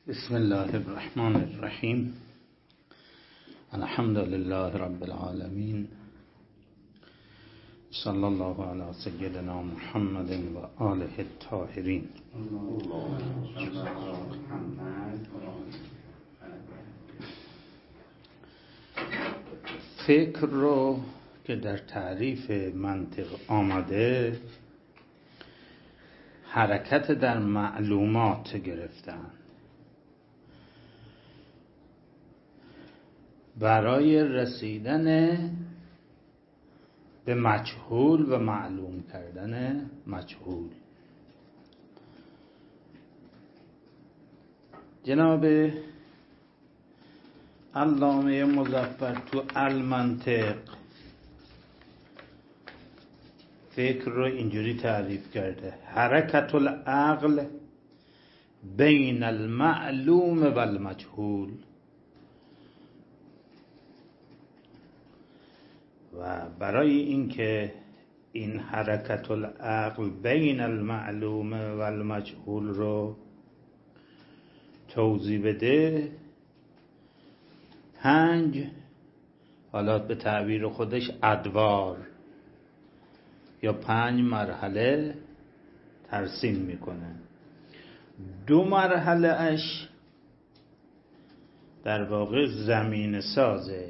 بسم الله الرحمن الرحیم. الحمد لله رب العالمین، صلی الله علی سیدنا محمد و آله الطاهرین. فکر رو که در تعریف منطق آمده حرکت در معلومات گرفتن برای رسیدن به مجهول و معلوم کردن مجهول. جناب علامه مظفر تو المنطق فکر رو اینجوری تعریف کرده: حرکت العقل بین المعلوم و المجهول. و برای اینکه این حرکت العقل بین المعلوم و المجهول رو توضیح بده، 5 حالا به تعبیر خودش ادوار یا 5 مرحله ترسیم میکنه. 2 مرحله اش در واقع زمین سازه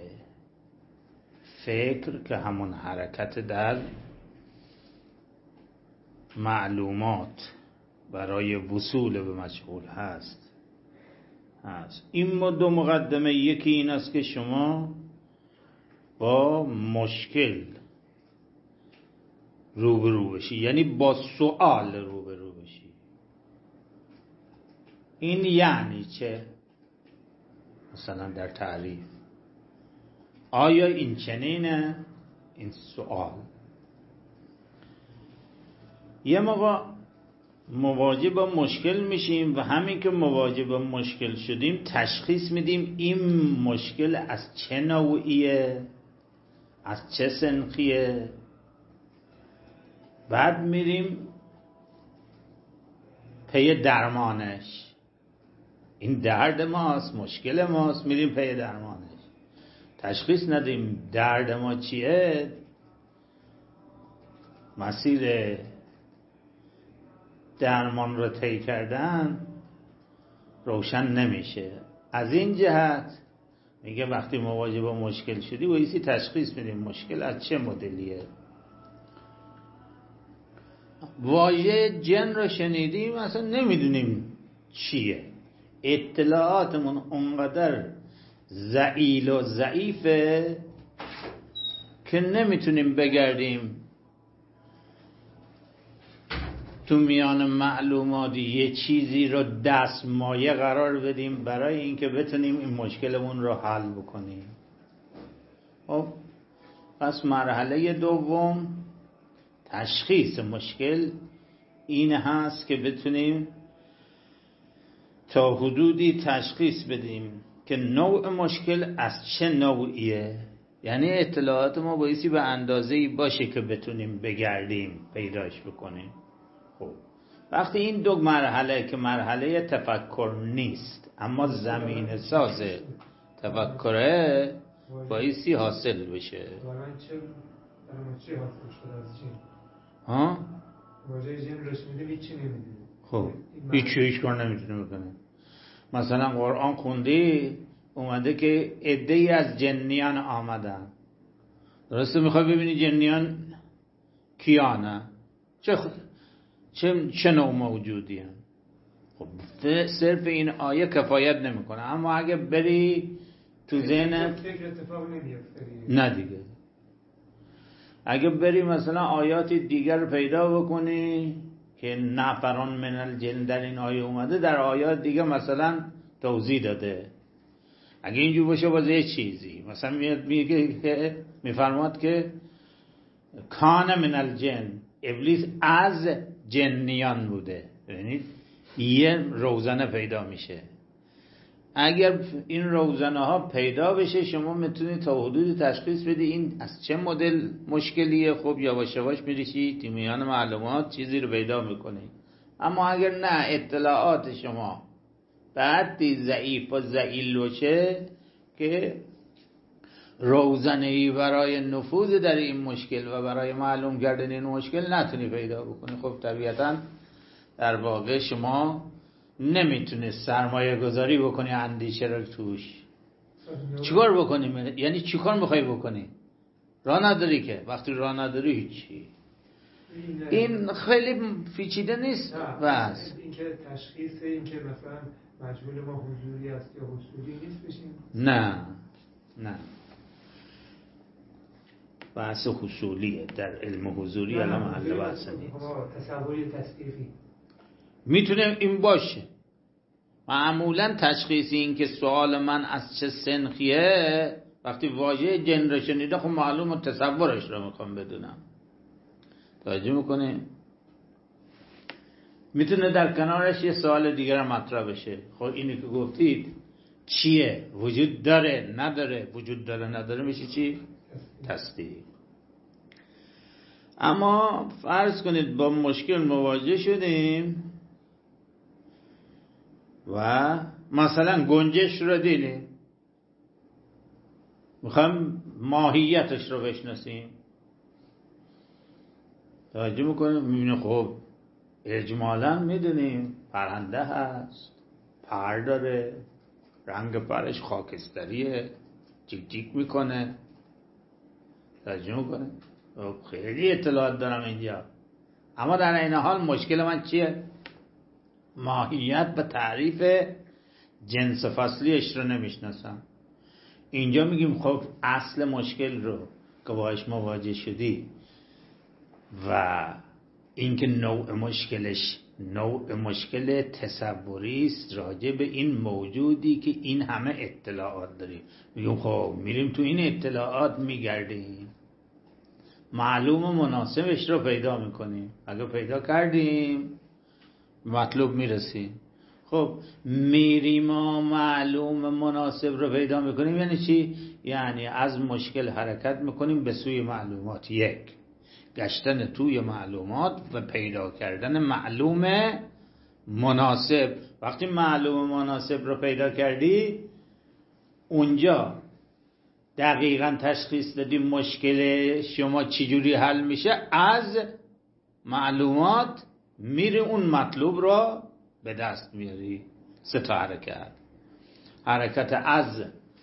فکر که همون حرکت در معلومات برای وصول به مجهول هست. این 2 مقدمه، یکی این است که شما با مشکل روبرو بشی، یعنی با سوال روبرو بشی. این یعنی چه؟ مثلا در تعریف آیا این چنینه؟ این سوال. یه موقع مواجه با مشکل میشیم و همین که مواجه با مشکل شدیم تشخیص میدیم این مشکل از چه نوعیه، از چه سنخیه. بعد میریم پی درمانش. این درد ماست، مشکل ماست، میریم پی درمانش. تشخیص ندیم درد ما چیه، مسیر درمان رو طی کردن روشن نمیشه. از این جهت میگه وقتی مواجه با مشکل شدی بایستی تشخیص میدیم مشکل از چه مدلیه. واژه جن رو شنیدیم اصلا نمیدونیم چیه، اطلاعاتمون اونقدر ضئیل و ضعیفه که نمیتونیم بگردیم تو میان معلومات یه چیزی رو دستمایه قرار بدیم برای اینکه بتونیم این مشکلمون رو حل بکنیم. خب پس مرحله دوم تشخیص مشکل این هست که بتونیم تا حدودی تشخیص بدیم که نوع مشکل از چه نوعیه. یعنی اطلاعات ما بایستی به اندازه‌ای باشه که بتونیم بگردیم پیداش بکنیم. خب وقتی این 2 مرحله که مرحله تفکر نیست اما زمین ساز تفکره بایستی حاصل بشه. چه حاصل شده از جن؟ ها؟ واژه جن روش میده چی نمیدونه. خب هیچ کار نمیتونه بکنه. مثلا قرآن خوندی اومده که عده‌ای از جنیان آمدن. درسته؟ میخوای ببینی جنیان کیانه، چه نوع موجودی هم. خب صرف این آیه کفایت نمیکنه. اما اگه بری تو ذهن فکر اتفاق نمیفته. نه دیگه، اگه بری مثلا آیات دیگر رو پیدا بکنی که نفران من الجن در این آیه اومده، در آیات دیگه مثلا توضیح داده. اگه اینجور باشه باز یه چیزی مثلا میگه که میفرماد که کان من الجن، ابلیس از جنیان بوده. یعنی یه روزنه پیدا میشه. اگر این روزنه ها پیدا بشه شما میتونید تا حدودی تشخیص بدی این از چه مدل مشکلیه. خب یواش یواش میرسی تو میان معلومات چیزی رو پیدا میکنی. اما اگر نه اطلاعات شما بعدی ضعیف و ذلیل باشه که روزنه‌ای برای نفوذ در این مشکل و برای معلوم کردن این مشکل نتونی پیدا بکنی. خب طبیعتاً در واقع شما نمیتونی سرمایه گذاری بکنی اندیشه رو توش. چیکار بکنی؟ یعنی چیکار میخوای بکنی؟ راه نداری که. وقتی راه نداری هیچی. این خیلی پیچیده نیست. بس این که تشخیص این که مثلا مجهول ما حضوری است یا حصولی نیست بشیم؟ نه بحث حصولیه در علم حضوری. الان محل بحث نیست. تصوری تصدیقی میتونه این باشه. معمولا تشخیص این که سوال من از چه سنخیه، وقتی واژه جن رو شنیده خب معلومه تصورش رو میخوام بدونم. توجه میکنه؟ میتونه در کنارش یه سوال دیگر مطرح بشه. خب اینی که گفتید چیه؟ وجود داره نداره؟ وجود داره نداره میشه چی؟ تصدیق. اما فرض کنید با مشکل مواجه شدیم و مثلا گنجش رو دیدیم، میخوایم ماهیتش رو بشناسیم. توجه میکنیم میبینیم خب اجمالا میدونیم پرنده هست، پر داره، رنگ پرش خاکستریه، جیک جیک میکنه. توجه میکنه خیلی اطلاعات دارم اینجا، اما در این حال مشکل من چیه؟ ماهیت و تعریف جنس فصلیش رو نمیشناسم. اینجا میگیم خب اصل مشکل رو که باهاش مواجه شدی و اینکه نوع مشکل تصوری است راجع به این موجودی که این همه اطلاعات داریم. میگیم خب میریم تو این اطلاعات میگردیم، معلوم مناسبش رو پیدا میکنیم. اگه پیدا کردیم مطلوب میرسیم. خب میریم معلوم مناسب رو پیدا میکنیم یعنی چی؟ یعنی از مشکل حرکت میکنیم به سوی معلومات. یک، گشتن توی معلومات و پیدا کردن معلوم مناسب. وقتی معلوم مناسب رو پیدا کردی اونجا دقیقاً تشخیص دادی مشکل شما چجوری حل میشه. از معلومات میری اون مطلوب رو به دست میاری. سه تا حرکت از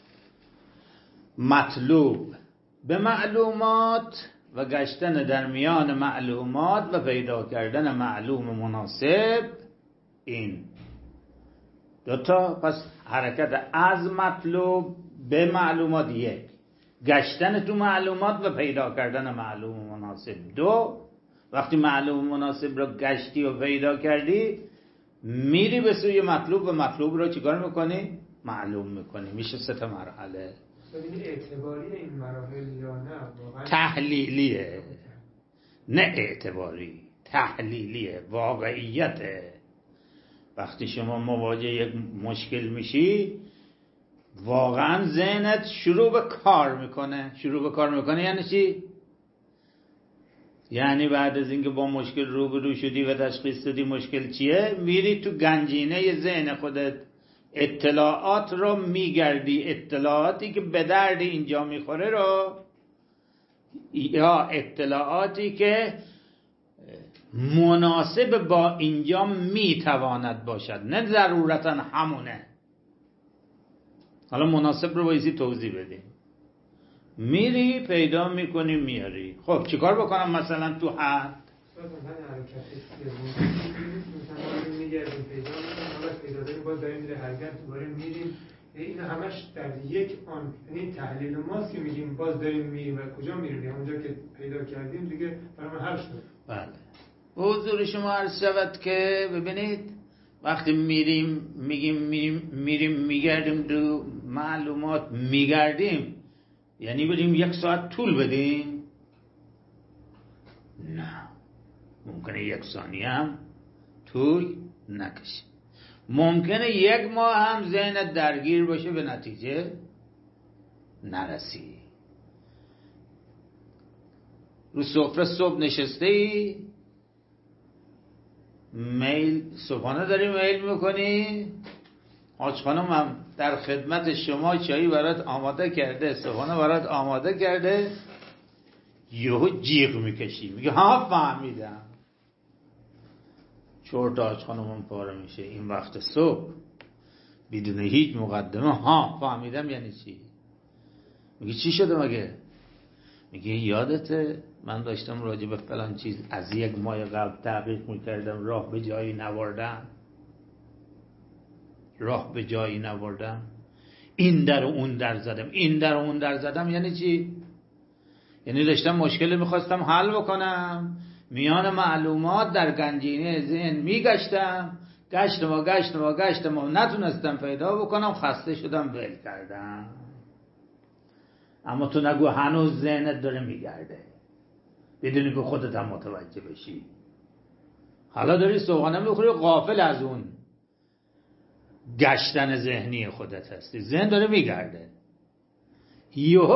مطلوب به معلومات و گشتن در میان معلومات و پیدا کردن معلوم مناسب. این دوتا. پس حرکت از مطلوب به معلومات یک، گشتن تو معلومات و پیدا کردن معلوم مناسب دو. وقتی معلوم مناسب رو گشتی و پیدا کردی میری به سوی مطلوب و مطلوب رو چیکار میکنی؟ معلوم میکنی. میشه سه تا مرحله. این اعتباری این مراحل یا نه؟ تحلیلیه، نه اعتباری، تحلیلیه، واقعیته. وقتی شما مواجه یک مشکل میشی واقعا ذهنت شروع به کار میکنه. یعنی چی؟ یعنی بعد از اینکه با مشکل روبرو شدی و تشخیص دادی مشکل چیه، میری تو گنجینه ذهن خودت اطلاعات رو میگردی. اطلاعاتی که به درد اینجا میخوره رو، یا اطلاعاتی که مناسب با اینجا میتواند باشد، نه ضرورتا همونه. حالا مناسب رو بایستی توضیح بدیم. میری پیدا میکنی میاری. خب چیکار بکنم مثلا تو حد؟ میگردیم پیدا میکنیم، حالا پیدا داریم باز داریم میره حرکت دوباره میریم. این همش در یک آن، یعنی تحلیل ماست که میگیم باز داریم میریم و کجا میریم؟ اونجا که پیدا کردیم دیگه برام حل شد. بله. حضور شما عرض شود که ببینید وقتی میریم میگردیم دو معلومات میگردیم، یعنی بریم 1 ساعت طول بدیم؟ نه، ممکنه 1 ثانیه هم طول نکشه. ممکنه 1 ماه هم ذهنت درگیر باشه به نتیجه نرسی. رو سفره صبح نشسته ای، میل صبحانه داری میل میکنی، حاج خانم هم در خدمت شما چایی برات آماده کرده، صبحانه برات آماده کرده، یهو جیغ میکشی میگه ها فهمیدم. چرت حاج خانم هم پاره میشه این وقت صبح بدون هیچ مقدمه. ها فهمیدم یعنی چی؟ میگه چی شده مگه؟ میگه یادته من داشتم راجع به فلان چیز از 1 ماه قبل تحقیق میکردم، راه به جایی نبردم، این در و اون در زدم. این در و اون در زدم یعنی چی؟ یعنی داشتم مشکلی میخواستم حل بکنم، میان معلومات در گنجینه ذهن میگشتم، گشتم و نتونستم پیدا بکنم، خسته شدم ول کردم. اما تو نگو هنوز ذهنت داره میگرده بدونی که خودت هم متوجه بشی. حالا داری صبحانه میخوری غافل از اون گشتن ذهنی خودت هستی. ذهن داره میگرده، یهو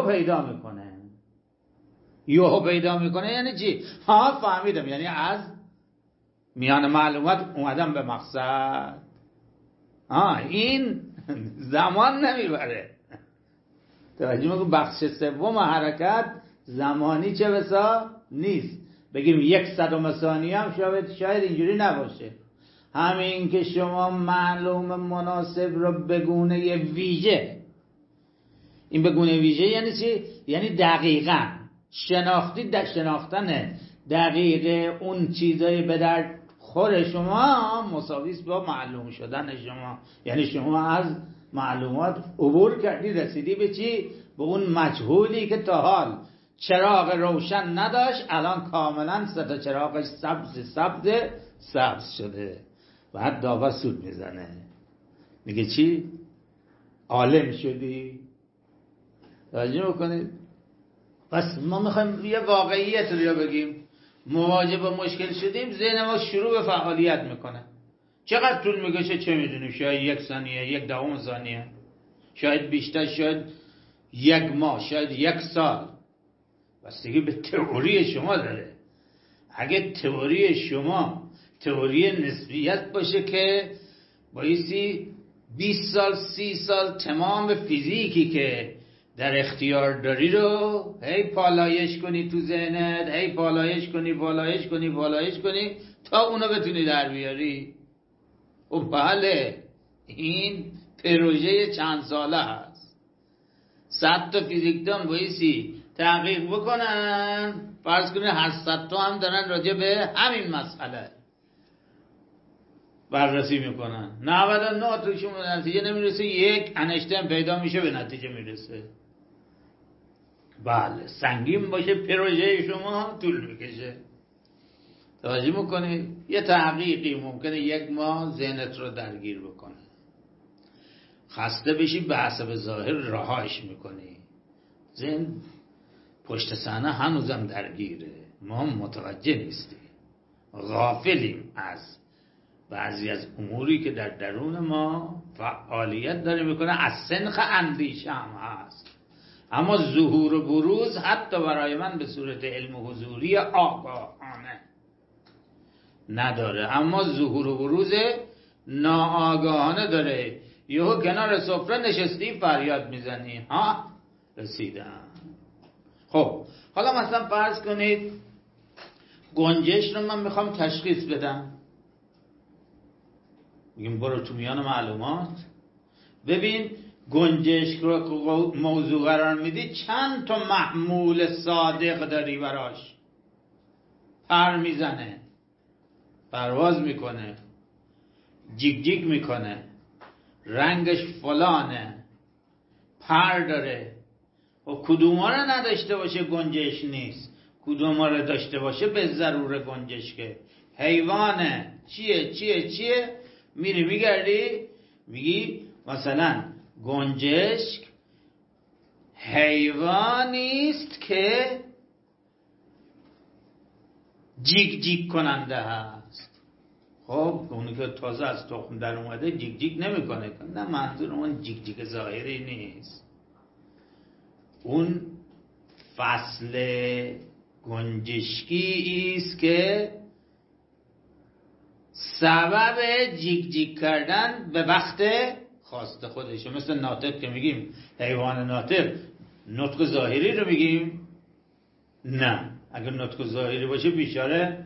پیدا میکنه یعنی چی؟ ها فهمیدم، یعنی از میان معلومات اومدم به مقصد. این زمان نمیبره. توجه میکنم بخش سوم حرکت زمانی چه بسا نیست. بگیم 1/100 ثانیه هم شاید اینجوری نباشه. همین که شما معلوم مناسب رو بگونه ویژه، این بگونه ویژه یعنی چی؟ یعنی دقیقاً شناختن دقیق اون چیزای به درد خور شما مساویس با معلوم شدن شما. یعنی شما از معلومات عبور کردی، رسیدی به چی؟ به اون مجهولی که تا حال چراغ روشن نداشت، الان کاملا 3 چراغش سبز شده. بعد داوا سود میزنه میگه چی؟ عالم شدی. توجه میکنید؟ پس ما میخوایم یه واقعیت رو بگیم. مواجه با مشکل شدیم، ذهن ما شروع به فعالیت میکنه. چقدر طول میکشه چه میدونیم؟ شاید 1 ثانیه، 1/10 ثانیه، شاید بیشتر، شاید 1 ماه، شاید 1 سال. بستگی به تئوری شما داره. اگه تئوری شما تئوری نسبیت باشه که بایستی 20 سال 30 سال تمام فیزیکی که در اختیار داری رو هی پالایش کنی تو ذهنت، هی پالایش کنی تا اونو بتونی در بیاری. و بله این پروژه چند ساله هست. 100 تا فیزیکدان بایستی تحقیق بکنن، فرض کنید 800 تا هم دارن راجع به همین مسئله بررسی میکنن، 99 توشون به نتیجه نمیرسه، 1 انشتین پیدا میشه به نتیجه میرسه. بله سنگین باشه پروژه شما طول میکشه. توجه میکنی؟ یه تحقیقی ممکنه 1 ماه ذهنت رو درگیر بکنه، خسته بشی به حسب ظاهر رهاش میکنی، ذهن پشت صحنه هنوزم درگیره، ما متوجه نیستیم، غافلیم از بعضی از اموری که در درون ما فعالیت داره میکنه. از سنخ اندیشه هم هست، اما ظهور و بروز حتی برای من به صورت علم حضوری آگاهانه نداره، اما ظهور و بروز ناآگاهانه داره. یهو کنار سفره نشستی فریاد میزنی ها رسیدم. خب حالا مثلا فرض کنید گنجش رو من میخوام تشخیص بدم، میگیم برو تو میان معلومات ببین گنجش رو موضوع قرار میدی چند تا محمول صادق داری براش. پر میزنه، پرواز میکنه، جیگ جیگ میکنه، رنگش فلانه، پر داره. و کدوما رو نداشته باشه گنجش نیست، کدوما رو داشته باشه به ضرور گنجش. که حیوانه چیه میری میگردی میگی مثلا گنجشک حیوانیست که جیگ جیگ کننده هست. خب اونی که تازه از تخم در اومده جیگ جیگ نمیکنه، نه منظور اون جیگ جیگ ظاهری نیست، اون فصل گنجشکی است که سبب جیگ جیگ کردن به وقت خواست خودشه. مثل ناطق که میگیم حیوان ناطق، نطق ظاهری رو میگیم؟ نه، اگر نطق ظاهری باشه بیچاره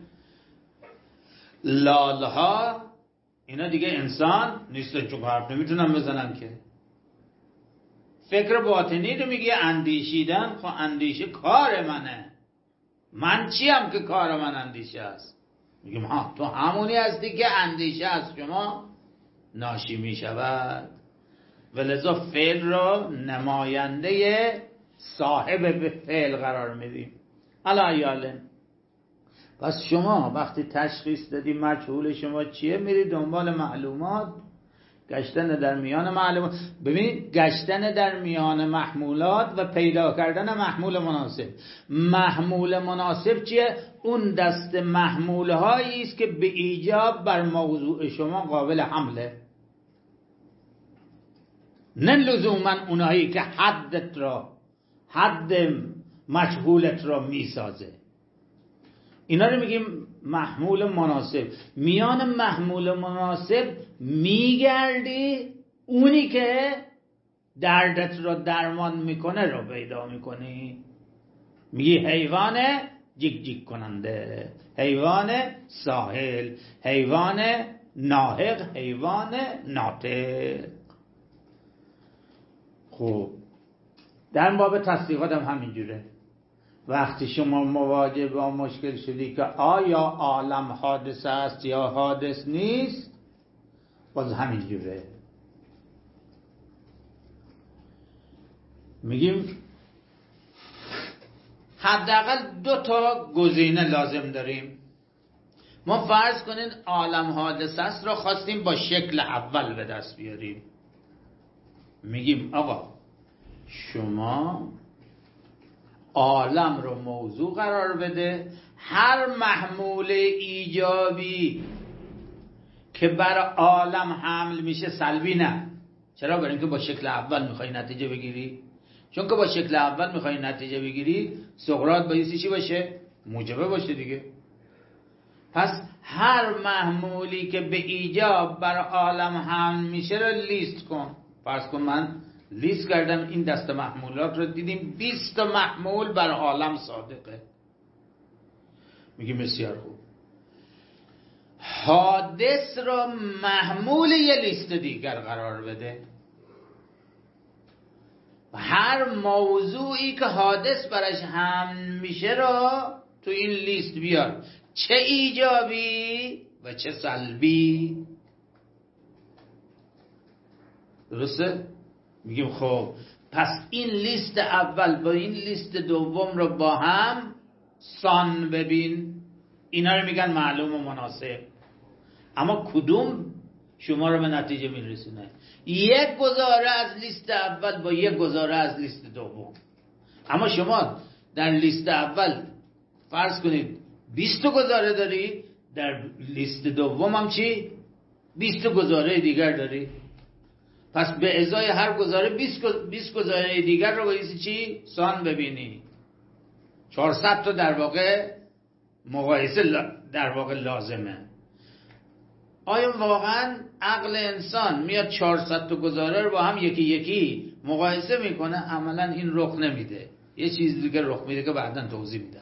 لالها اینا دیگه انسان نیستن، چون حرف نمیتونن بزنن که. فکر باطنی رو میگه اندیشیدن. خب اندیشه کار منه، من چیم که کار من اندیشه است؟ میگیم ها تو همونی هستی که اندیشه از شما ناشی میشود، ولذا فعل رو نماینده صاحب به فعل قرار میدیم. علا پس شما وقتی تشخیص دادی مجهول شما چیه، میری دنبال معلومات، گشتن در میان معلومات. ببینید گشتن در میان محمولات و پیدا کردن محمول مناسب. محمول مناسب چیه؟ اون دست محمول هایی است که به ایجاب بر موضوع شما قابل حمله، نه لزوما اونایی که حد مجهولت را میسازه. اینا رو میگیم محمول مناسب. میان محمول مناسب میگردی، اونی که دردت رو درمان میکنه رو پیدا میکنی. میگی حیوان جیک جیک کننده، حیوان ساحل، حیوان ناهق، حیوان ناطق. خب در باب تصدیقات هم همینجوره. وقتی شما مواجه با مشکل شدی که آیا عالم حادثه است یا حادث نیست، باز همینجوره. میگیم حداقل 2 تا گزینه لازم داریم. ما فرض کنین عالم حادثه است را خواستیم با شکل اول به دست بیاریم. میگیم آقا شما عالم رو موضوع قرار بده، هر محمول ایجابی که بر عالم حمل میشه سلبی نه. چرا؟ برای اینکه با شکل اول میخوای نتیجه بگیری. چون که با شکل اول میخوای نتیجه بگیری، سقراط بایستی چی باشه؟ موجبه باشه دیگه. پس هر محمولی که به ایجاب بر عالم حمل میشه رو لیست کن. فرض کن من لیست کردم این دست محمولات رو، دیدیم 20 تا محمول بر عالم صادقه. میگیم بسیار خوب، حادث رو محمول یه لیست دیگر قرار بده. هر موضوعی که حادث برش حمل میشه رو تو این لیست بیار، چه ایجابی و چه سلبی. درسته؟ میگیم خب پس این لیست اول با این لیست دوم رو با هم سان ببین. اینا رو میگن معلوم و مناسب. اما کدوم شما رو به نتیجه میرسونه؟ یک گزاره از لیست اول با یک گزاره از لیست دوم. اما شما در لیست اول فرض کنید 20 گزاره داری، در لیست دوم هم چی؟ 20 گزاره دیگر داری. پس به ازای هر گزاره 20 گزاره دیگر رو بایستی چی؟ سان ببینی. 400 تا در واقع مقایسه در واقع لازمه. آیا واقعا عقل انسان میاد 400 تا گزاره رو با هم یکی یکی مقایسه میکنه؟ عملا این رخ نمیده. یه چیز دیگه رخ میده که بعداً توضیح میدم.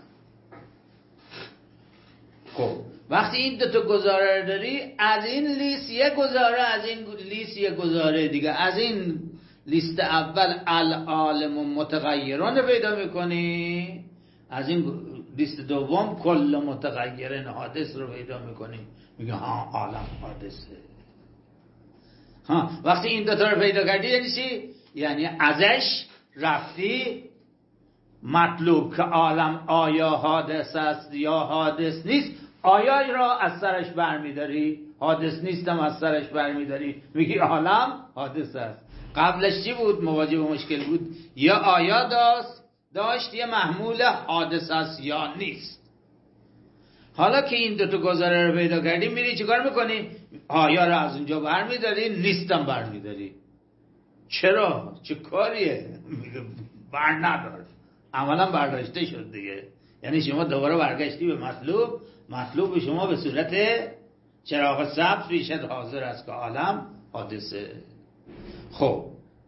خب وقتی این 2 تا گزاره داری، از این لیست یک گزاره، از این لیست یک گزاره دیگه، از این لیست اول العالم متغیران رو پیدا میکنی، از این لیست دوم کل متغیرن حادث رو پیدا میکنی. میگه ها عالم حادثه. ها وقتی این 2 تا رو پیدا کردی یعنی چی؟ یعنی ازش رفتی مطلوب که عالم آیا حادث است یا حادث نیست، آیا را از سرش برمیداری، حادث نیستم از سرش برمیداری، میگی عالم حادث است. قبلش چی بود؟ مواجه با مشکل بود، یا آیا داشت یه محمول حادث است یا نیست. حالا که این 2 تا گزاره رو پیدا کردی، میری چیکار میکنی؟ آیا را از اونجا برمیداری، نیستم برمیداری. چرا؟ چه کاریه؟ میگه بر ندار. عملا برداشته شد دیگه. یعنی شما دوباره برگشتی به مطلوب شما به صورت چراغ سبز پیشت حاضر است که عالم حادثه. خب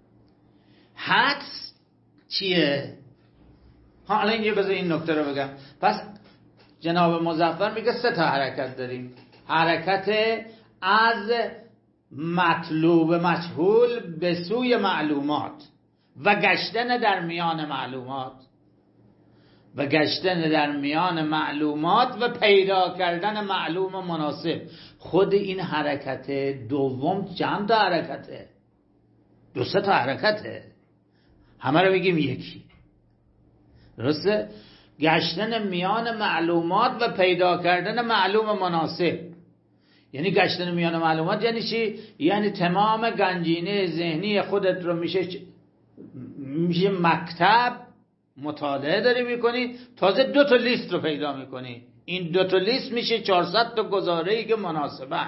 حدس چیه؟ حالا اینجا بذار این نکته رو بگم. پس جناب مظفر میگه 3 تا حرکت داریم. حرکت از مطلوب مجهول به سوی معلومات و گشتن در میان معلومات و گشتن در میان معلومات و پیدا کردن معلوم مناسب. خود این حرکت دوم چند تا حرکته؟ 2-3 تا حرکته. همه رو بگیم یکی. درسته؟ گشتن میان معلومات و پیدا کردن معلوم مناسب. یعنی گشتن میان معلومات یعنی چی؟ یعنی تمام گنجینه ذهنی خودت رو میشه مکتب مطالعه داری میکنی، تازه 2 تا لیست رو پیدا میکنی. این 2 تا لیست میشه 400 تا گزاره‌ای که مناسبن.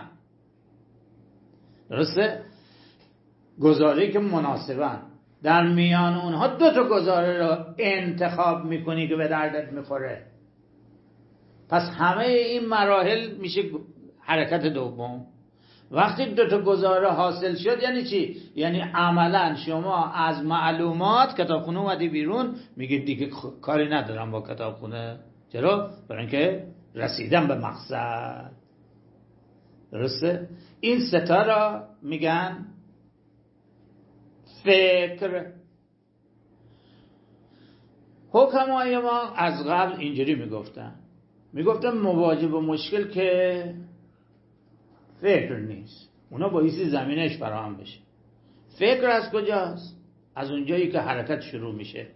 درسته؟ گزاره‌ای که مناسبن. در میان اونها 2 تا گزاره رو انتخاب میکنی که به دردت میخوره. پس همه این مراحل میشه حرکت دوم. وقتی 2 تا گزاره حاصل شد یعنی چی؟ یعنی عملا شما از معلومات کتابخونه اومدی بیرون، میگید دیگه کاری ندارم با کتابخونه. چرا؟ برای اینکه رسیدم به مقصد. درسته؟ این 3 تا را میگن فکر. حکمای ما از قبل اینجوری میگفتن مواجه با مشکل که فکر نیست، اونا بایستی زمینش فراهم بشه. فکر از کجاست؟ از اونجایی که حرکت شروع میشه.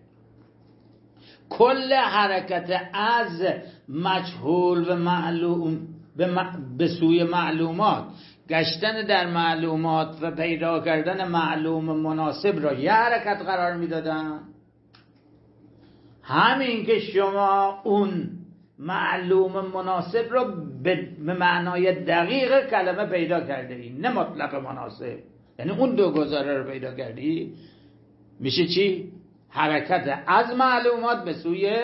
کل حرکت از مجهول و معلوم به سوی معلومات، گشتن در معلومات و پیدا کردن معلوم مناسب را یه حرکت قرار میدادن. همین که شما اون معلوم مناسب را به معنای دقیق کلمه پیدا کرده ای، نه مطلق مناسب، یعنی اون 2 گزاره رو پیدا کردی، میشه چی؟ حرکت از معلومات به سوی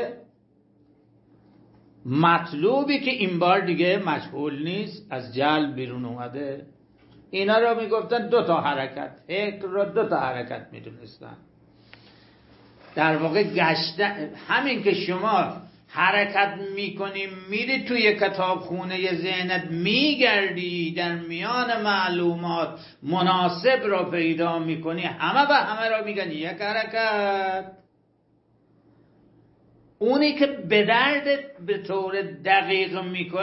مطلوبی که این بار دیگه مجهول نیست، از جلب بیرون اومده. اینا رو میگفتن 2 تا حرکت. فکر رو 2 تا حرکت میدونستن. در واقع گشتن، همین که شما حرکت میکنی میری توی کتابخونه ذهنت میگردی، در میان معلومات مناسب را پیدا میکنی، همه به همه را میگن یک حرکت. اونی که به دردت به طور دقیق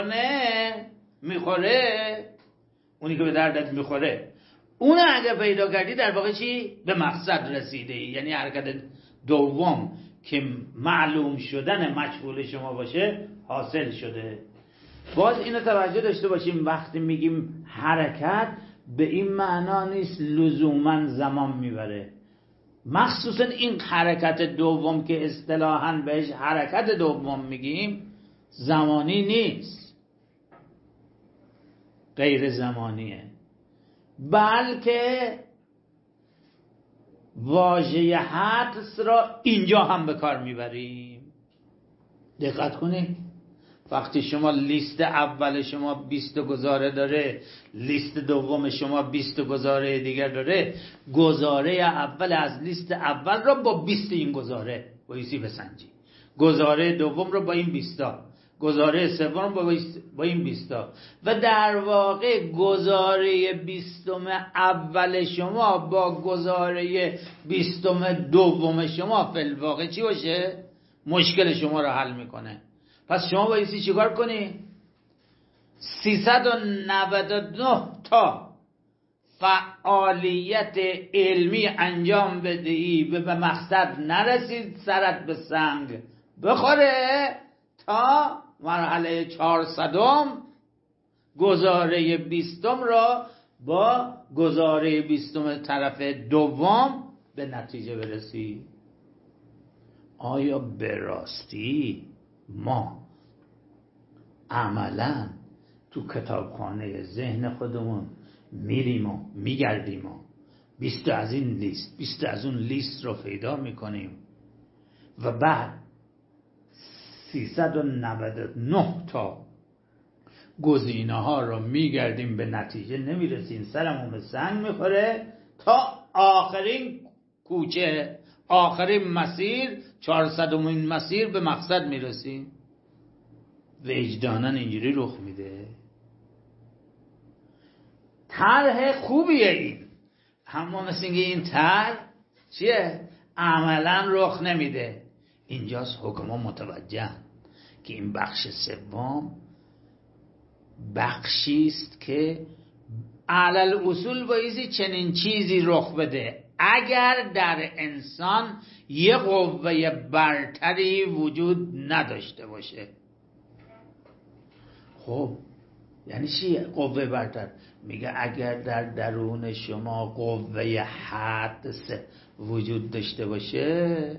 میخوره، اونی که به دردت میخوره، اون اگه پیدا کردی در واقع چی؟ به مقصد رسیده ای. یعنی حرکت دوم که معلوم شدن مجهول شما باشه حاصل شده. باز اینو توجه داشته باشیم وقتی میگیم حرکت به این معنا نیست لزوما زمان میبره. مخصوصا این حرکت دوم که اصطلاحاً بهش حرکت دوم میگیم زمانی نیست، غیر زمانیه، بلکه واژه حدس را اینجا هم به کار میبریم. دقت کنید، وقتی شما لیست اول شما 20 گزاره داره، لیست دوم شما 20 گزاره دیگر داره، گزاره اول از لیست اول را با 20 این گزاره بایستی بسنجی، گزاره دوم رو با این 20 گزاره سوم با این 20 و در واقع گزاره 20 اول شما با گزاره 20 دوم شما فی الواقع چی باشه؟ مشکل شما رو حل میکنه. پس شما بایستی چیکار کنی؟ 399 تا فعالیت علمی انجام بدهی به مقصد نرسید سرت به سنگ بخوره تا مرحله 400 گزاره 20 را با گزاره 20 طرف دوم به نتیجه برسی. آیا به راستی ما عملا تو کتابخانه ذهن خودمون میریم و میگردیم و 20 از این لیست 20 از اون لیست رو پیدا میکنیم و بعد 399 تا گزینه ها رو میگردیم به نتیجه نمیرسیم، سرمون به سنگ میخوره تا آخرین کوچه، آخرین مسیر، 400مین مسیر به مقصد میرسیم. وجداناً اینجوری رخ میده. طرح خوبیه این، اما مثل اینکه این طرح چیه؟ عملاً رخ نمیده. اینجاست حکما متوجه که این بخش سوم بخشی است که علل اصول بایزی چنین چیزی رخ بده اگر در انسان یه قوه برتری وجود نداشته باشه. خب یعنی چی قوه برتر؟ میگه اگر در درون شما قوه حدس وجود داشته باشه،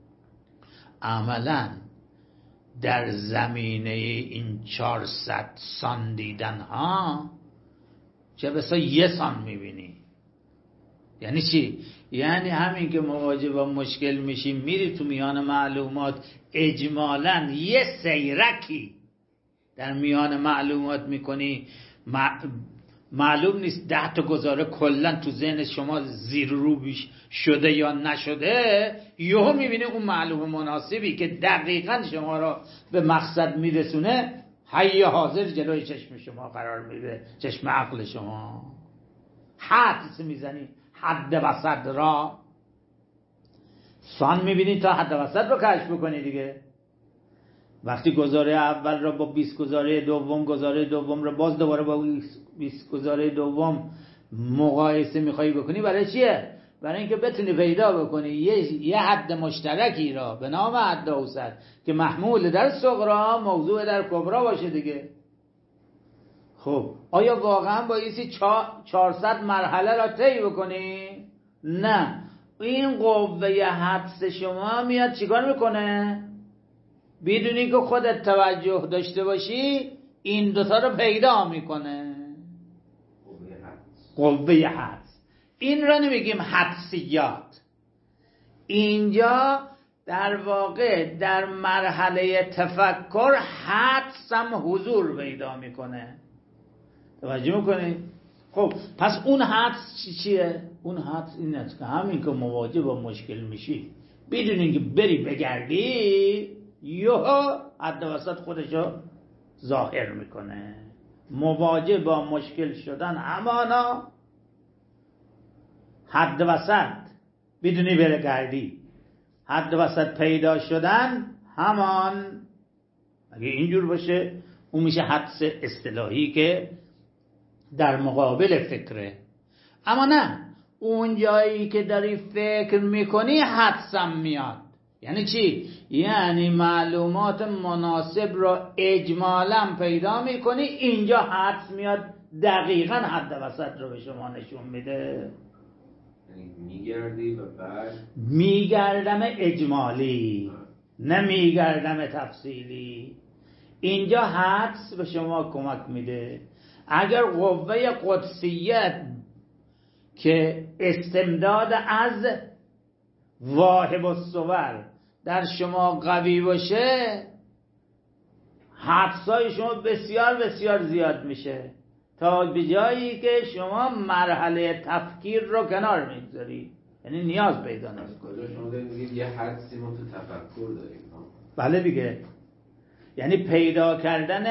عملا در زمینه این 400 سان دیدن ها چه بسا یه سان میبینی. یعنی چی؟ یعنی همین که مواجه با مشکل میشی میری تو میان معلومات، اجمالاً یه سیرکی در میان معلومات میکنی، معلوم نیست 10 تا گزاره کلن تو ذهن شما زیر رو بیش شده یا نشده، یهو میبینی اون معلوم مناسبی که دقیقاً شما را به مقصد میرسونه حی حاضر جلوی چشم شما قرار میده، چشم عقل شما. حدس میزنی، حد وسط را سان میبینی تا حد وسط رو کشف بکنی دیگه. وقتی گزاره اول را با 20 گزاره دوم، گزاره دوم را باز دوباره با 20 گزاره دوم مقایسه میخوایی بکنی، برای چیه؟ برای اینکه بتونی پیدا بکنی یه حد مشترکی را به نام حد اوسط که محمول در صغرا موضوع در کبرا باشه دیگه. خب آیا واقعا بایستی 400 مرحله را طی بکنی؟ نه، این قوه حدس شما میاد چیکار میکنه؟ بدونی که خودت توجه داشته باشی این دوتا رو پیدا میکنه. قوه حدس. این را نمیگیم حدسیات. اینجا در واقع در مرحله تفکر حدس هم حضور پیدا میکنه. توجه میکنی؟ خب پس اون حدس چیه؟ اون حدس این است که همین که مواجه با مشکل میشی بدونی که بری بگردی یهو حد وسط خودشو ظاهر میکنه. مواجه با مشکل شدن همانا حد وسط بدونی بره گردی، حد وسط پیدا شدن همان. اگه اینجور باشه اون میشه حدس اصطلاحی که در مقابل فکره. اما نه، اون جایی که داری فکر میکنی حدسم میاد. یعنی چی؟ یعنی معلومات مناسب را اجمالا پیدا میکنی، اینجا حدس میاد دقیقا حد وسط رو به شما نشون میده. میگردی و بعد میگردم اجمالی، نه میگردم تفصیلی. اینجا حدس به شما کمک میده. اگر قوه قدسیت که استمداد از واهب الصور در شما قوی باشه، حدسای شما بسیار بسیار زیاد میشه تا به جایی که شما مرحله تفکیر رو کنار میگذاری، یعنی نیاز پیدا نمیکنی. کجا شما دارید یه حدسی ما تو تفکر داریم؟ بله دیگه، یعنی پیدا کردن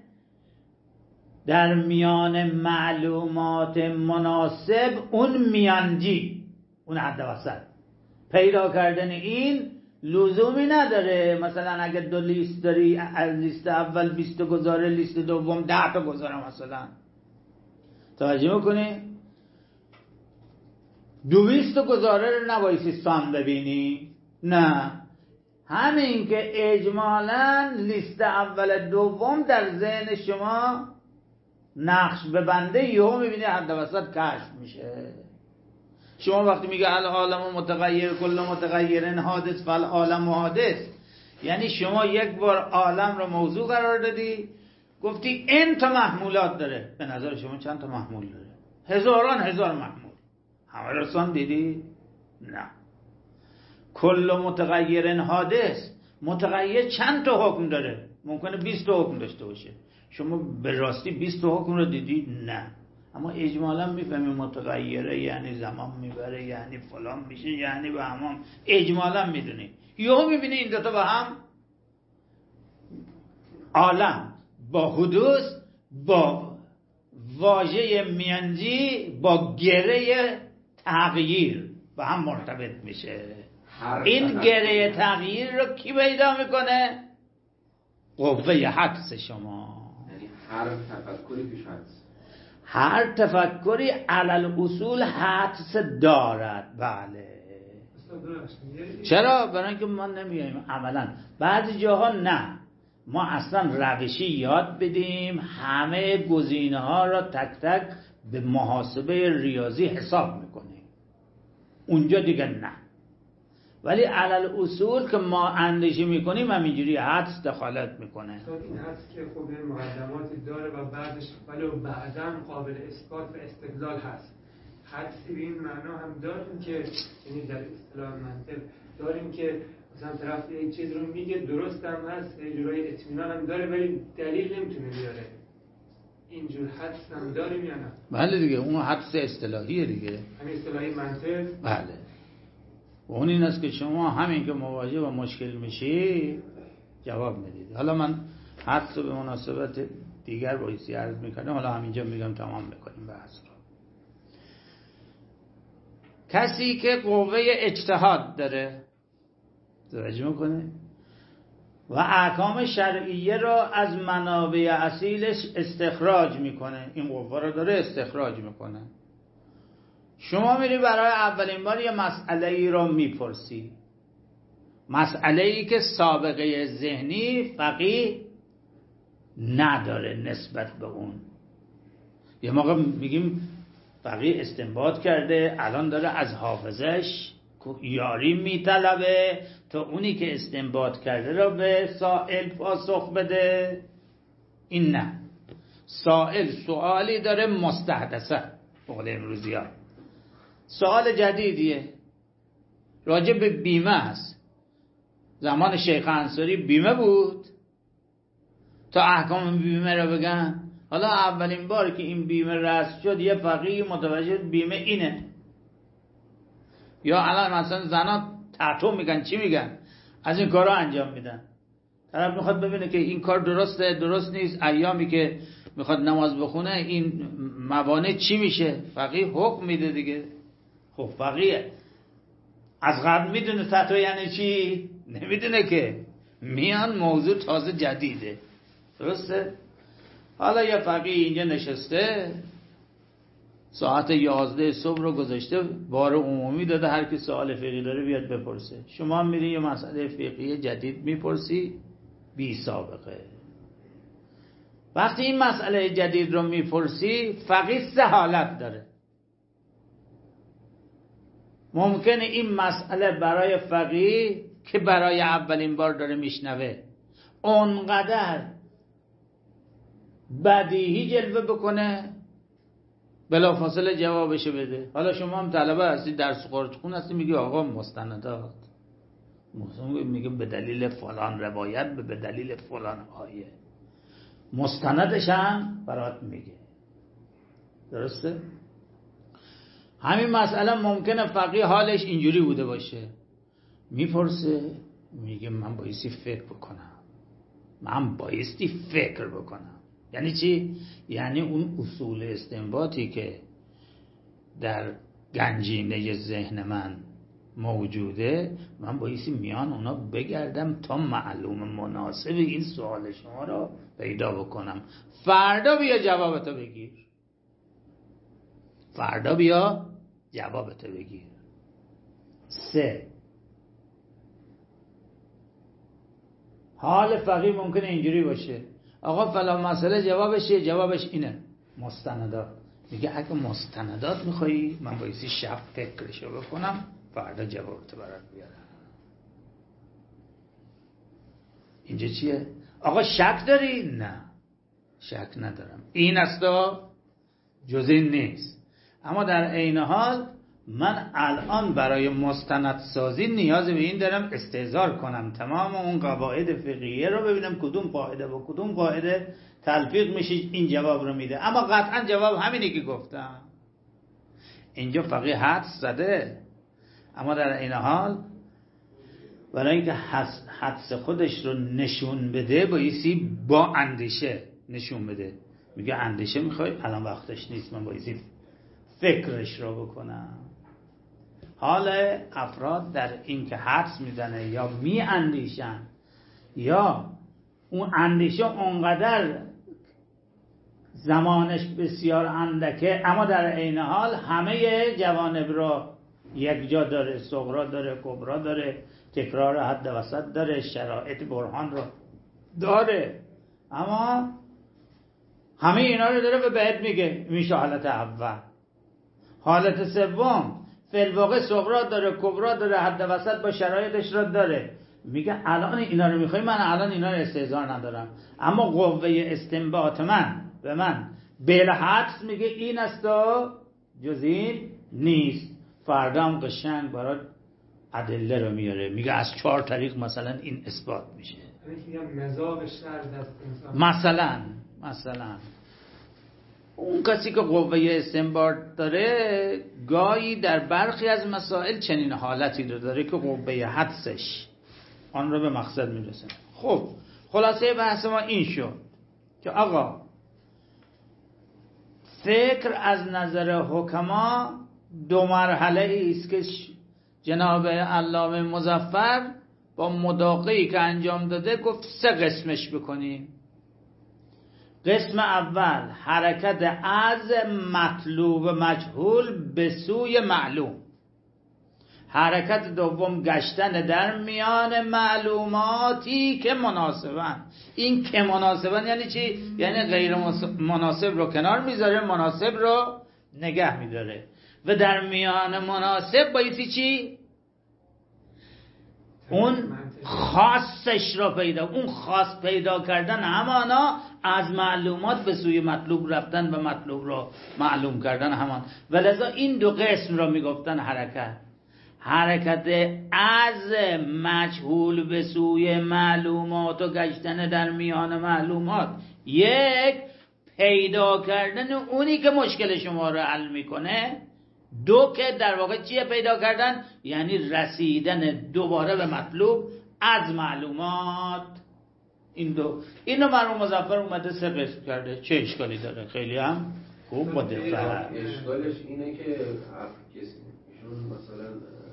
در میان معلومات مناسب اون میانجی، اون حد وسط. پیدا کردن این لزومی نداره مثلا اگه 2 لیست داری، از لیست اول 20 گزاره، لیست دوم 10 تا گزاره مثلا. توجه میکنی؟ 200 گزاره رو نبایستی سان ببینی، نه، همین که اجمالاً لیست اول دوم در ذهن شما نقش ببنده، یهو میبینی حد وسط کشف میشه. شما وقتی میگه العالم متغیر کل متغیرن حادث فالعالم حادث، یعنی شما یک بار عالم رو موضوع قرار دادی، گفتی این تا محمولات داره. به نظر شما چند تا محمول داره؟ هزار محمول. همه رسان دیدی؟ نه. کل متغیرن حادث، متغیر چند تا حکم داره؟ ممکنه 20 تا حکم داشته باشه. شما به راستی 20 تا حکم رو دیدی؟ نه. اما اجمالا میفهمیم متغیره یعنی زمان میبره، یعنی فلان میشه، یعنی به هم اجمالا میدونیم. یهو میبینی این دوتا با هم عالم با حدوث با واژه میانجی با گره تغییر با هم مرتبط میشه. این گره تغییر رو کی پیدا میکنه؟ قوه حدس شما. یعنی هر تفکری پیش حدس، هر تفکری علل اصول حدس دارد. بله. چرا؟ برای اینکه ما نمیایم عملا بعضی جاها نه، ما اصلا روشی یاد بدیم همه گزینه ها را تک تک به محاسبه ریاضی حساب میکنیم، اونجا دیگه نه. ولی علل اصول که ما اندیشه میکنیم همینجوری حدس دخالت میکنه. این حدس که خب مقدماتی داره و بعدش ولی بعداً قابل اثبات و استدلال هست. حدسی به این معنا هم داریم که یعنی در اصطلاح منطق داریم که مثلا طرف یک چیز رو میگه درست هم هست، یه جورای اطمینان هم داره ولی دلیل نمیتونه بیاره. اینجور حدس هم داریم یا نه؟ بله دیگه، اون حدس اصطلاحیه دیگه، همین اصطلاحی منطق. بله. و اون این است که شما همین که مواجه با مشکل میشی جواب میدید. حالا من حدس رو به مناسبت دیگر بایستی عرض میکنم، حالا همینجا میگم تمام میکنیم بحث رو. کسی که قوه اجتهاد داره توجه میکنه و احکام شرعیه را از منابع اصیلش استخراج میکنه، این قوه را داره استخراج میکنه. شما میری برای اولین بار یه مسئله ای رو میپرسی، مسئله ای که سابقه ذهنی فقیه نداره نسبت به اون. یه موقع میگیم فقیه استنباط کرده، الان داره از حافظش یاری میطلبه تا اونی که استنباط کرده رو به سائل پاسخ بده. این نه، سائل سوالی داره مستحدثه، بقول امروزی ها سوال جدیدیه راجع به بیمه است. زمان شیخ انصاری بیمه بود تا احکام بیمه رو بگن. حالا اولین بار که این بیمه رسم شد یه فقیه متوجه بیمه اینه. یا الان مثلا زنا تحتوم میگن، چی میگن؟ از این کارا انجام میدن. طرف میخواد ببینه که این کار درسته درست نیست، ایامی که میخواد نماز بخونه این موانع چی میشه، فقیه حکم میده دیگه. خب فقیه از قبل میدونه فتوا یعنی چی؟ نمیدونه که، میان موضوع تازه جدیده، درسته؟ حالا یه فقیه اینجا نشسته ساعت 11 صبح رو گذاشته، بار عمومی داده هر کی سوال فقهی داره بیاد بپرسه. شما میری یه مسئله فقهی جدید میپرسی بی سابقه. وقتی این مسئله جدید رو میپرسی فقیه سه حالت داره. ممکنه این مسئله برای فقیه که برای اولین بار داره میشنوه اونقدر بدیهی جلوه بکنه بلافاصله جوابشو بده. حالا شما هم طلبه هستی درس خون هستی میگی آقا مستندات، میگه به دلیل فلان روایت به دلیل فلان آیه، مستندش هم برات میگه، درسته؟ همین مسئله ممکنه فقیه حالش اینجوری بوده باشه، میپرسه میگه من بایستی فکر بکنم، من بایستی فکر بکنم. یعنی چی؟ یعنی اون اصول استنباطی که در گنجینه ذهن من موجوده من بایستی میان اونا بگردم تا معلوم مناسب این سوال شما را پیدا بکنم. فردا بیا جوابتو بگیر، فردا بیا جوابتو بگیر. 3 حال فقیه ممکنه اینجوری باشه آقا فلان مسئله جوابش چیه؟ جوابش اینه مستندات. میگه اگه مستندات میخوایی من بایستی شب فکرشو بکنم فردا جوابتو برات بیارم. اینجا چیه؟ آقا شک داری؟ نه شک ندارم، این است جز این نیست. اما در عین حال من الان برای مستندسازی نیاز به این دارم استحضار کنم تمام اون قواعد فقهیه رو، ببینم کدوم قاعده با کدوم قاعده تلفیق میشه این جواب رو میده. اما قطعا جواب همینی که گفتم. اینجا فقیه حدس زده، اما در این حال برای اینکه حدس خودش رو نشون بده بایستی با اندیشه نشون بده. میگه اندیشه میخوای، الان وقتش نیست، من بایستی فکرش رو بکنم. حال افراد در این که حدس میزنه یا می اندیشن یا اون اندیشه اونقدر زمانش بسیار اندکه اما در عین حال همه جوانب رو یک جا داره، صغرا داره، کبرا داره، تکرار حد وسط داره، شرایط برهان رو داره، اما همه اینا رو داره و بهت میگه میشه حالت اول. حالت سوم فی الواقع صغرا داره، کبرا داره، حد وسط با شرایطش رو داره. میگه الان اینا رو میخوای، من الان اینا رو استحضار ندارم، اما قوه استنباط من به من بالحدس میگه این است و جز این نیست. فردا هم قشنگ برای ادله رو میاره، میگه از 4 طریق مثلا این اثبات میشه. مثلا اون کسی که قوه استنباط داره گاهی در برخی از مسائل چنین حالتی رو داره که قوه حدسش آن رو به مقصد میرسه. خب خلاصه بحث ما این شد که آقا فکر از نظر حکما 2 مرحله است که جناب علامه مظفر با مداقعی که انجام داده گفت 3 قسمش بکنیم. قسم اول حرکت از مطلوب مجهول به سوی معلوم. حرکت دوم گشتن در میان معلوماتی که مناسبن. این که مناسبن یعنی چی؟ یعنی غیر مناسب رو کنار میذاره، مناسب رو نگه میداره. و در میان مناسب بایستی چی؟ اون خاصش را پیدا، اون خاص پیدا کردن همانا از معلومات به سوی مطلوب رفتن و مطلوب را معلوم کردن همان. ولذا این 2 قسم را میگفتن حرکت از مجهول به سوی معلومات و گشتن در میان معلومات. 1 پیدا کردن اونی که مشکل شما رو حل میکنه. 2 که در واقع چیه پیدا کردن؟ یعنی رسیدن دوباره به مطلوب از معلومات. این 2 اینو مرحوم مظفر اومده 3 قسم کرده. چه اشکالی داره؟ خیلی هم خوب با دقت. اشکالش اینه که ایشون مثلا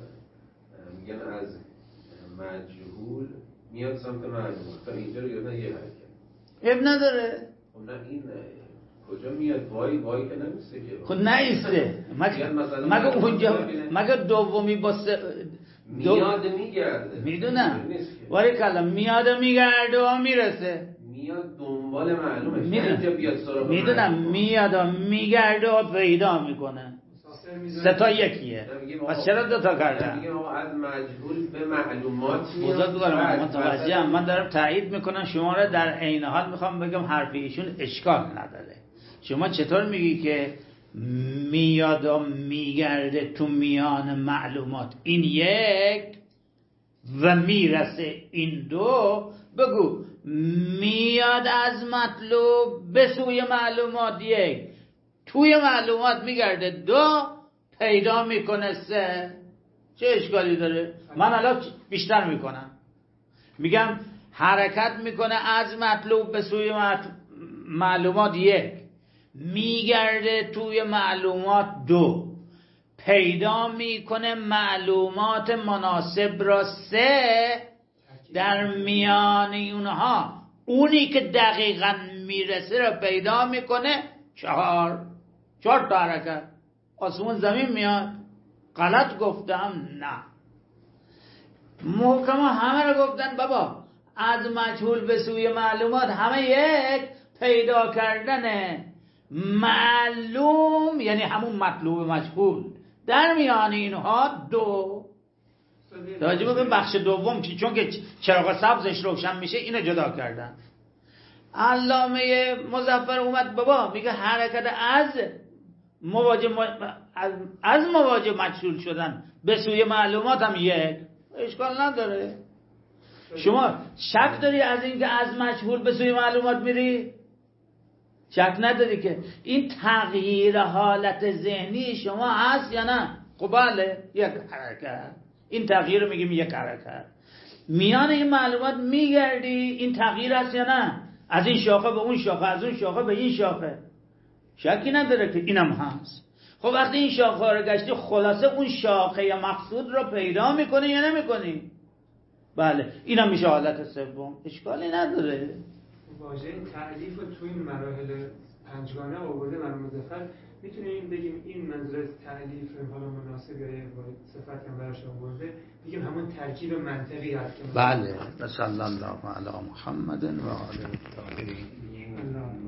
میگن از مجهول میاد سمت معلوم، تا اینجا رو گفتن یه حرکت نداره. خب نه این کجا میاد؟ وای که نمیسته که خب نیسته مگه اونجا مگه دومی با میاد میگرده. میدونم ولی کلام میاد میگرده و میرسه، میاد دنبال معلومه. میدونم میاد و میگرده و پیدا میکنه. 3 تا یکیه. پس چرا 2 تا کردن؟ میگم از مجهول به معلومات میاد. متوجهم. من دارم تایید میکنم شما را. در عین حال میخوام بگم حرف ایشون اشکال نداره. شما چطور میگی که میاد و میگرده تو میان معلومات؟ این 1 و میرسه این 2. بگو میاد از مطلوب به سوی معلومات 1، توی معلومات میگرده 2، پیدا میکنه 3. چه اشکالی داره؟ من الان بیشتر میکنم، میگم حرکت میکنه از مطلوب به سوی معلومات 1، میگرده توی معلومات 2، پیدا میکنه معلومات مناسب را 3، در میان اونها اونی که دقیقاً میرسه را پیدا میکنه 4 تا حرکت. آسمون زمین میاد؟ غلط گفتم؟ نه. محکما همه رو گفتن بابا از مجهول به سوی معلومات همه 1، پیدا کردن معلوم یعنی همون مطلوب مجهول در میان اینها 2. توجه به بخش دوم چون که چراغ سبزش روشن میشه اینو جدا کردن. علامه مظفر اومد بابا میگه حرکت از مواجه از مواجه مجهول شدن به سوی معلومات هم یک، اشکال نداره. شما شک داری از اینکه از مجهول به سوی معلومات میری؟ شک نداری که این تغییر حالت ذهنی شما هست یا نه؟ خب بله، یک حرکت. این تغییر رو میگیم یک حرکت. میان این معلومات میگردی، این تغییر هست یا نه؟ از این شاخه به اون شاخه، از اون شاخه به این شاخه. شکی نداره که اینم هست. خب وقتی این شاخه رو گشتی، خلاصه اون شاخه مقصود رو پیدا میکنی یا نمیکنی؟ بله، اینم میشه حالت سوم، اشکالی نداره. واژه تعلیف رو تو این مراحل پنجگانه آورده مرحوم مظفر. میتونیم بگیم این منظور از تعلیف حالا مناسب یا با صفت هم براش آورده، بگیم همون ترکیب منطقی هست که بله. صلی الله علی محمد و آله الطاهرین.